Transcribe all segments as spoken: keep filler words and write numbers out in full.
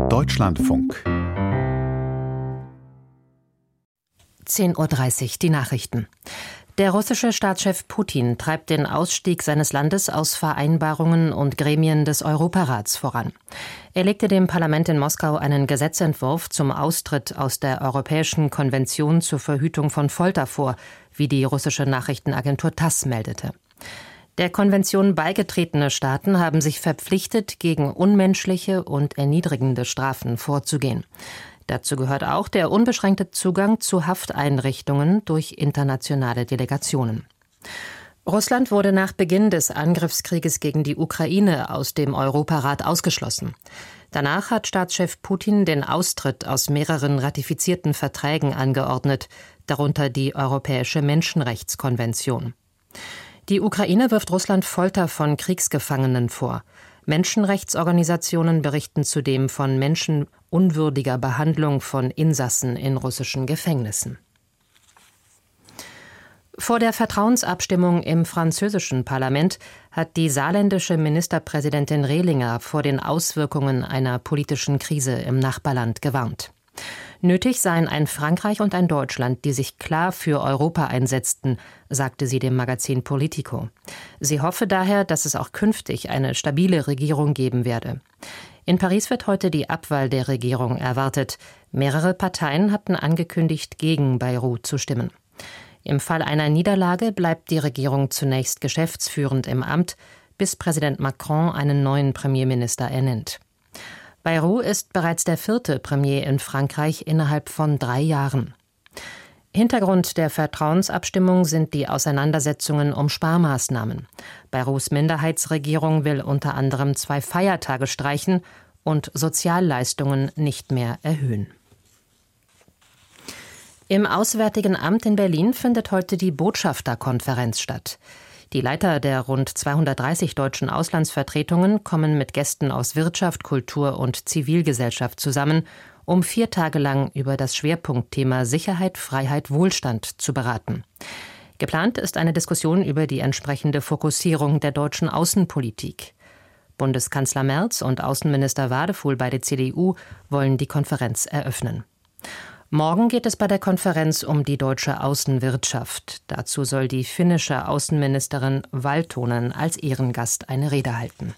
Deutschlandfunk. zehn Uhr dreißig, die Nachrichten. Der russische Staatschef Putin treibt den Ausstieg seines Landes aus Vereinbarungen und Gremien des Europarats voran. Er legte dem Parlament in Moskau einen Gesetzentwurf zum Austritt aus der Europäischen Konvention zur Verhütung von Folter vor, wie die russische Nachrichtenagentur TASS meldete. Der Konvention beigetretene Staaten haben sich verpflichtet, gegen unmenschliche und erniedrigende Strafen vorzugehen. Dazu gehört auch der unbeschränkte Zugang zu Hafteinrichtungen durch internationale Delegationen. Russland wurde nach Beginn des Angriffskrieges gegen die Ukraine aus dem Europarat ausgeschlossen. Danach hat Staatschef Putin den Austritt aus mehreren ratifizierten Verträgen angeordnet, darunter die Europäische Menschenrechtskonvention. Die Ukraine wirft Russland Folter von Kriegsgefangenen vor. Menschenrechtsorganisationen berichten zudem von menschenunwürdiger Behandlung von Insassen in russischen Gefängnissen. Vor der Vertrauensabstimmung im französischen Parlament hat die saarländische Ministerpräsidentin Rehlinger vor den Auswirkungen einer politischen Krise im Nachbarland gewarnt. Nötig seien ein Frankreich und ein Deutschland, die sich klar für Europa einsetzten, sagte sie dem Magazin Politico. Sie hoffe daher, dass es auch künftig eine stabile Regierung geben werde. In Paris wird heute die Abwahl der Regierung erwartet. Mehrere Parteien hatten angekündigt, gegen Bayrou zu stimmen. Im Fall einer Niederlage bleibt die Regierung zunächst geschäftsführend im Amt, bis Präsident Macron einen neuen Premierminister ernennt. Bayrou ist bereits der vierte Premier in Frankreich innerhalb von drei Jahren. Hintergrund der Vertrauensabstimmung sind die Auseinandersetzungen um Sparmaßnahmen. Bayrous Minderheitsregierung will unter anderem zwei Feiertage streichen und Sozialleistungen nicht mehr erhöhen. Im Auswärtigen Amt in Berlin findet heute die Botschafterkonferenz statt. Die Leiter der rund zweihundertdreißig deutschen Auslandsvertretungen kommen mit Gästen aus Wirtschaft, Kultur und Zivilgesellschaft zusammen, um vier Tage lang über das Schwerpunktthema Sicherheit, Freiheit, Wohlstand zu beraten. Geplant ist eine Diskussion über die entsprechende Fokussierung der deutschen Außenpolitik. Bundeskanzler Merz und Außenminister Wadefuhl bei der C D U wollen die Konferenz eröffnen. Morgen geht es bei der Konferenz um die deutsche Außenwirtschaft. Dazu soll die finnische Außenministerin Valtonen als Ehrengast eine Rede halten.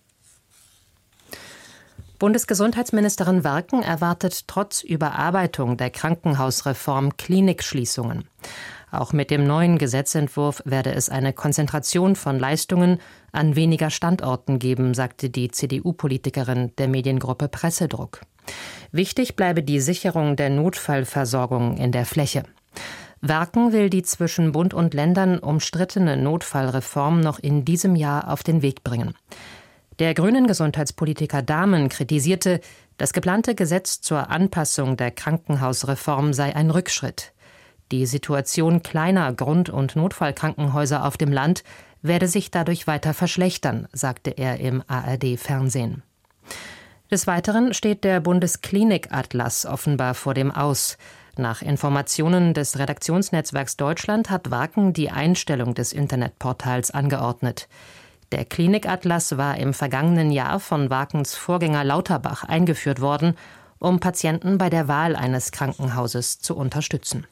Bundesgesundheitsministerin Werken erwartet trotz Überarbeitung der Krankenhausreform Klinikschließungen. Auch mit dem neuen Gesetzentwurf werde es eine Konzentration von Leistungen an weniger Standorten geben, sagte die C D U-Politikerin der Mediengruppe Pressedruck. Wichtig bleibe die Sicherung der Notfallversorgung in der Fläche. Werken will die zwischen Bund und Ländern umstrittene Notfallreform noch in diesem Jahr auf den Weg bringen. Der grünen Gesundheitspolitiker Dahmen kritisierte, das geplante Gesetz zur Anpassung der Krankenhausreform sei ein Rückschritt. Die Situation kleiner Grund- und Notfallkrankenhäuser auf dem Land werde sich dadurch weiter verschlechtern, sagte er im A R D-Fernsehen. Des Weiteren steht der Bundesklinikatlas offenbar vor dem Aus. Nach Informationen des Redaktionsnetzwerks Deutschland hat Werken die Einstellung des Internetportals angeordnet. Der Klinikatlas war im vergangenen Jahr von Werkens Vorgänger Lauterbach eingeführt worden, um Patienten bei der Wahl eines Krankenhauses zu unterstützen.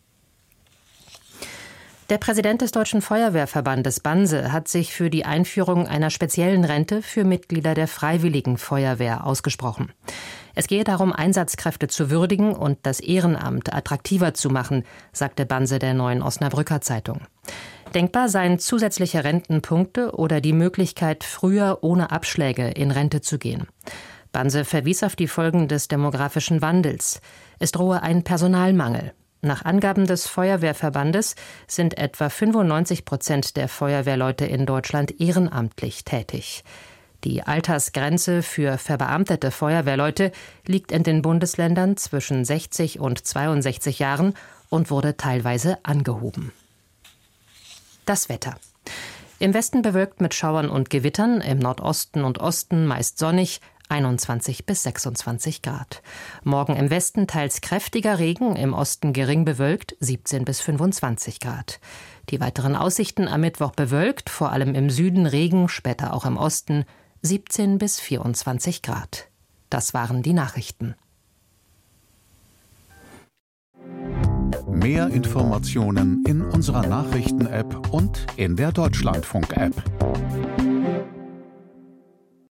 Der Präsident des Deutschen Feuerwehrverbandes Banse hat sich für die Einführung einer speziellen Rente für Mitglieder der Freiwilligen Feuerwehr ausgesprochen. Es gehe darum, Einsatzkräfte zu würdigen und das Ehrenamt attraktiver zu machen, sagte Banse der Neuen Osnabrücker Zeitung. Denkbar seien zusätzliche Rentenpunkte oder die Möglichkeit, früher ohne Abschläge in Rente zu gehen. Banse verwies auf die Folgen des demografischen Wandels. Es drohe ein Personalmangel. Nach Angaben des Feuerwehrverbandes sind etwa fünfundneunzig Prozent der Feuerwehrleute in Deutschland ehrenamtlich tätig. Die Altersgrenze für verbeamtete Feuerwehrleute liegt in den Bundesländern zwischen sechzig und zweiundsechzig Jahren und wurde teilweise angehoben. Das Wetter. Im Westen bewölkt mit Schauern und Gewittern, im Nordosten und Osten meist sonnig, einundzwanzig bis sechsundzwanzig Grad. Morgen im Westen teils kräftiger Regen, im Osten gering bewölkt, siebzehn bis fünfundzwanzig Grad. Die weiteren Aussichten am Mittwoch bewölkt, vor allem im Süden Regen, später auch im Osten, siebzehn bis vierundzwanzig Grad. Das waren die Nachrichten. Mehr Informationen in unserer Nachrichten-App und in der Deutschlandfunk-App.